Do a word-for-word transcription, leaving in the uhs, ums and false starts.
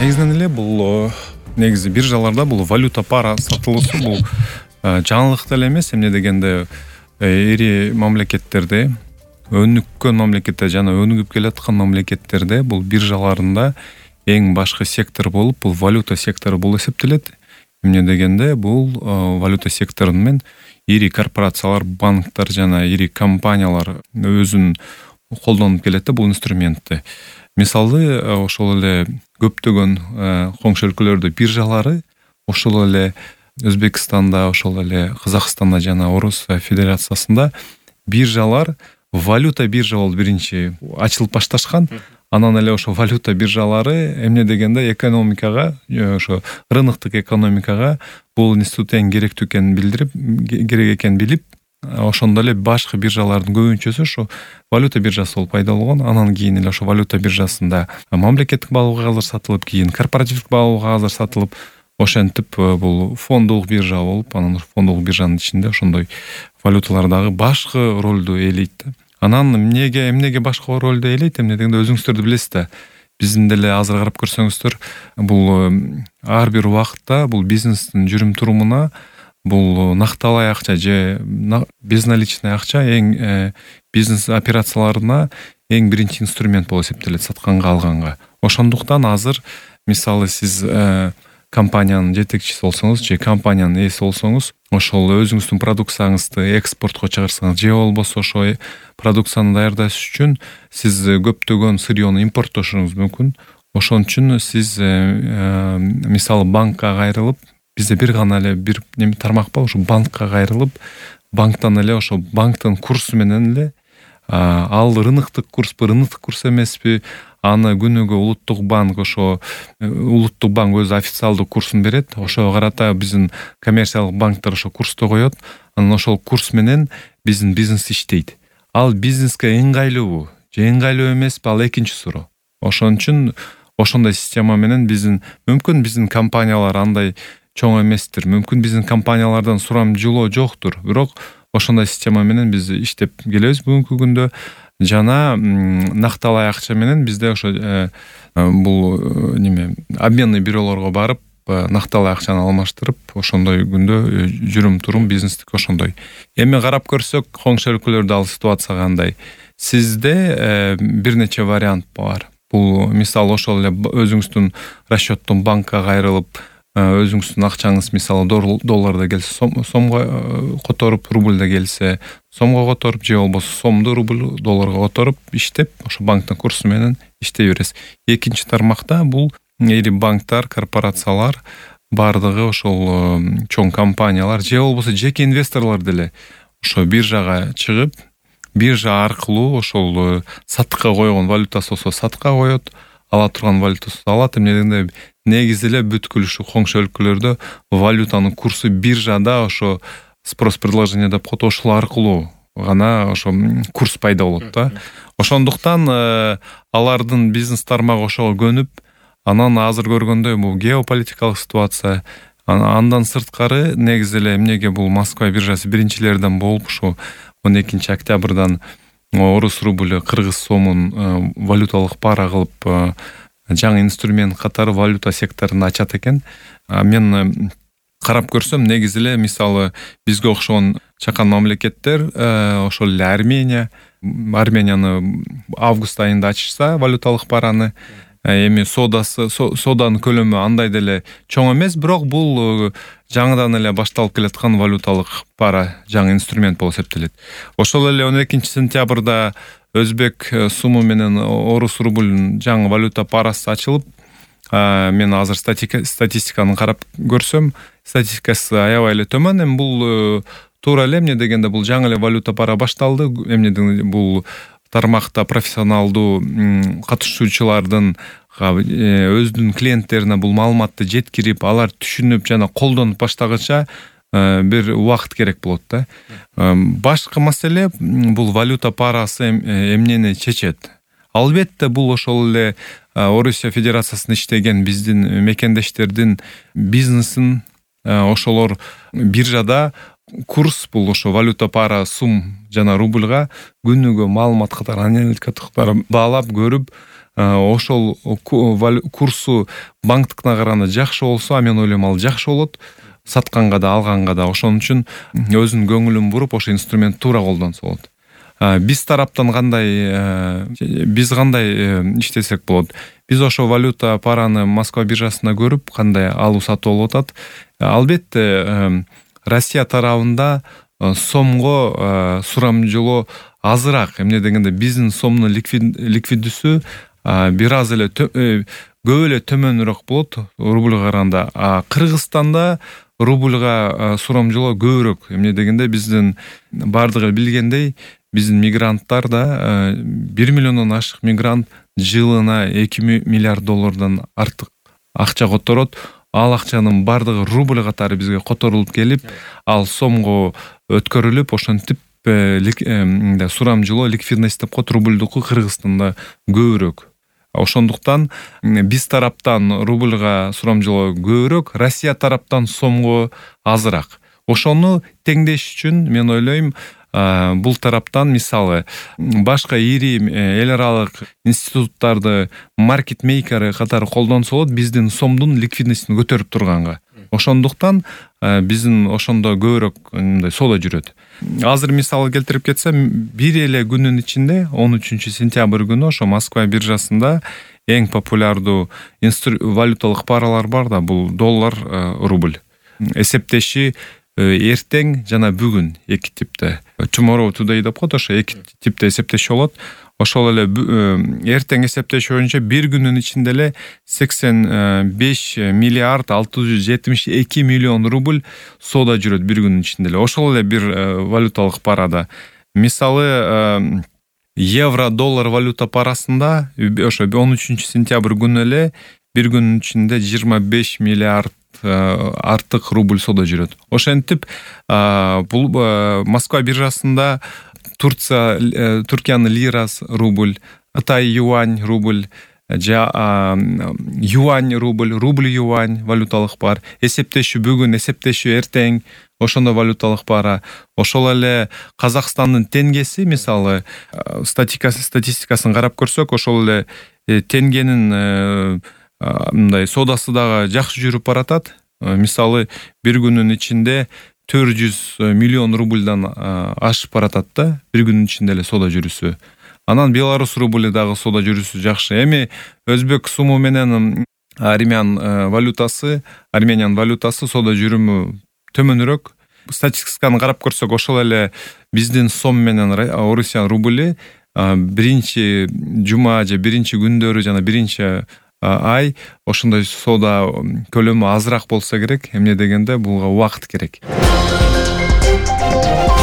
Негизинен эле бул негизи биржаларда бул валюта пара сатылуусу бул жаңылык деле эмес. Эмне дегенде ири мамлекеттерде, өнүккөн мамлекетте жана өнүгүп келаткан мамлекеттерде бул биржаларында эң башкы сектор болуп, бул валюта сектору болуп эсептелет. Эмне дегенде бул валюта сектору менен ири корпорациялар, банктар жана ири компаниялар өзүн колдонуп келет да бул инструментти. Мисалы, ошол эле көптөгөн коңшу өлкөлөрдө биржалары, ошол эле Өзбекстанда, ошол эле Казакстанда жана Орусия Федерациясында биржалар валюта биржа болуп биринчи ачылып башташкан. Анан эле ошо валюта биржалары эмне дегенде экономикага, ошо рыноктук экономикага бул институт эң керектүү экенин билдирип, керек экенин билип, ошондо эле башкы биржалардын көбүнчөсү ошо валюта биржасы болуп пайда болгон. Анан кийин эле ошо валюта биржасында мамлекеттик баалуу кагаздар сатылып, кийин корпоративдик баалуу кагаздар сатылып, ошентип бул фондулук биржа болуп, анан фондулук биржанын ичинде ошондой валюталар дагы башкы ролду ээлейт. Анан эмнеге эмнеге башкы ролду ээлейт? Эмне дегенде өзүңүздөр да билесиз да. Биздин деле азыр карап көрсөңүздөр, бул ар бир убакытта бул бизнестин жүрүм турумуна бул накталай акча же безналичный акча эң бизнес операцияларына эң биринчи инструмент болуп эсептелет, сатканга алганга. Ошондуктан азыр мисалы сиз компаниянын жетекчиси болсоңуз же компаниянын ээси болсоңуз, ошол өзүңүздүн продукцияңызды экспортко чыгарсаңыз же болбосо ошо продукцияны даярдаш үчүн сиз көптөгөн сырьёну импорттошуңуз мүмкүн. Ошон үчүн сиз мисалы банкка кайрылып, бизде бир гана эле бир неме тармак бар, ошо банкка кайрылып, банктан эле ошо банктын курсу менен эле ал рыноктук курспу, рыноктук курс эмеспи, аны күнүгө улуттук банк ошо улуттук банк өзү официалдуу курсун берет. Ошого карата биздин коммерциялык банктар ошо курсту коет. Анан ошол курс менен биздин бизнес иштейт. Ал бизнеске ыңгайлуубу же ыңгайлуу эмеспи, ал экинчи суроо. Ошон үчүн ошондой система менен биздин мүмкүн биздин компаниялар андай чоң эместир, мүмкүн биздин компаниялардан сурам жолоо жоктур, бирок ошондой система менен биз иштеп келебиз бүгүнкү күндө. Жана накталай акча менен бизде ошо бул неме обменный бюролорго барып, накталай акчаны алмаштырып, ошондой күндө жүрүм турум бизнестик ошондой. Эми карап көрсөк, коңшу өлкөлөрдө ал ситуация кандай? Сизде бир нече вариант бар. Бул мисалы ошол эле өзүңүздүн расчёттун банкка кайрылып, өзүңүздүн акчаңыз мисалы долларда келсе сомго которуп, рубльда келсе сомго которуп, же болбосо сомду рубль долларга которуп иштеп, ошо банктын курсу менен иштей бересиз. Экинчи тармакта бул ири банктар, корпорациялар бардыгы ошол чоң компаниялар же болбосо жеке инвесторлор деле ошо биржага чыгып, биржа аркылуу ошол сатыкка койгон валютасы болсо сатыкка коет, ала турган валютасы алат. Эмне дегенде негизи эле бүткүл ушу коңшу өлкөлөрдө валютанын курсу биржада ошо спрос предложение деп коет, ошол аркылуу гана ошо курс пайда болот да. Ошондуктан алардын бизнес тармагы ошого көнүп, анан азыр көргөндөй бул геополитикалык ситуация, андан сырткары негизи эле эмнеге бул Москва биржасы биринчилерден болуп, ошо он экинчи октябрдан орус рубль, кыргыз сомун валюталык пара кылып жаңы инструмент катары валюта секторун ачат экен. Мен карап көрсөм, негизи эле мисалы бизге окшогон чакан мамлекеттер, ошол эле Армения, Арменияны август айында ачышса валюталык параны, эми содасы, соданын көлөмү андай деле чоң эмес, бирок бул жаңыдан эле башталып келаткан валюталык пара, жаңы инструмент болуп эсептелет. Ошол эле он экинчи сентябрда өзбек суму менен орус рубльнын жаңы валюта парасы ачылып, мен азыр статистиканы карап көрсөм, статистикасы аябай эле төмөн. Эми бул туура эле эмне дегенде бул жаңы эле валюта пара башталды. Эмне дегенде бул тармакта профессионалдуу катышуучулардын өзүнүн клиенттерине бул маалыматты жеткирип, алар түшүнүп жана колдонуп баштагыча бир убакыт керек болот да. Башкы маселе бул валюта парасы эмнени чечет? Албетте бул ошол эле Орусия Федерациясында иштеген биздин мекендештердин бизнесин ошолор биржада курс бул ошо валюта пара сум жана рубльга күнүгө маалымат катары аналитика токтор баалап көрүп, ошол курсу банктыкына караганда жакшы болсо, а мен ойлойм ал жакшы болот. Сатканга да, алганга да. Ошон үчүн өзүнүн көңүлүн буруп, ошо инструмент туура колдонсо болот. Биз тараптан кандай, биз кандай иштесек болот? Биз ошо валюта параны Москва биржасында көрүп, кандай алуу сатуу болуп атат. Албетте, Россия тарабында сомго сурамжылоо азыраак. Эмне дегенде, биздин сомдун ликвиддүүсү бир аз эле көп эле төмөнүрөөк болот рубльга караганда. А Кыргызстанда рубльга сурамжылоо көбүрөөк. Эмне дегенде, биздин бардыгы билгендей, биздин мигранттар да бир миллиондон ашык мигрант жылына эки миллиард доллардан артык акча которот. Ал акчанын бардыгы рубль катары бизге которулуп келип, ал сомго өткөрүлүп, ошентип сурамжылоо ликвидность деп коет, рубльдуку Кыргызстанда көбүрөөк. Ошондуктан биз тараптан рубльга сурамжылоо көбүрөөк, Россия тараптан сомго азыраак. Ошону теңдеш үчүн мен ойлойм, бул тараптан мисалы башка ири эл аралык институттарды маркет мейкери катары колдонсо болот, биздин сомдун ликвидностун көтөрүп турганга. Ошондуктан биздин ошондо көбүрөөк мындай соода жүрөт. Азыр мисалы келтирип кетсем, бир эле күнүн ичинде он үчүнчү сентябрь күнү ошо Москва биржасында эң популярдуу валюталык паралар бар да, бул доллар, рубль. Эсептеши эртең жана бүгүн эки типте. Tomorrow today деп коет, ошо эки типте эсептеши болот. Ошол эле эртең эсептеши боюнча бир күнүн ичинде эле сексен беш миллиард алты жүз жетимиш эки миллион рубль соода жүрөт бир күнүн ичинде эле. Ошол эле бир валюталык парада. Мисалы евро доллар валюта парасында ошо он үчүнчү сентябрь күнү эле бир күнүн ичинде жыйырма беш миллиард артык рубль соода жүрөт. Ошентип бул Москва биржасында Турция, Түркиянын лирасы рубль, Кытай юань рубль, юань рубль, рубль юань валюталык пар, эсептеши бүгүн, эсептеши эртең, ошондо валюталык пара. Ошол эле Казакстандын тенгеси, мисалы статистикасын карап көрсөк, ошол эле тенгенин мындай соодасы дагы жакшы жүрүп баратат. Мисалы бир күнүн ичинде төрт жүз миллион рубльдан ашып баратат да, бир күнүн ичинде эле соода жүрүсү. Анан Беларусь рубль дагы соода жүрүсү жакшы. Эми өзбек суму менен армян валютасы, армян валютасы соода жүрүмү төмөнүрөөк. Статистиканы карап көрсөк, ошол эле биздин сом менен Орусиян рубли биринчи жума же биринчи күндөрү жана биринчи ай ошондой соода көлөмү азыраак болсо керек. Эмне дегенде, буга убакыт керек.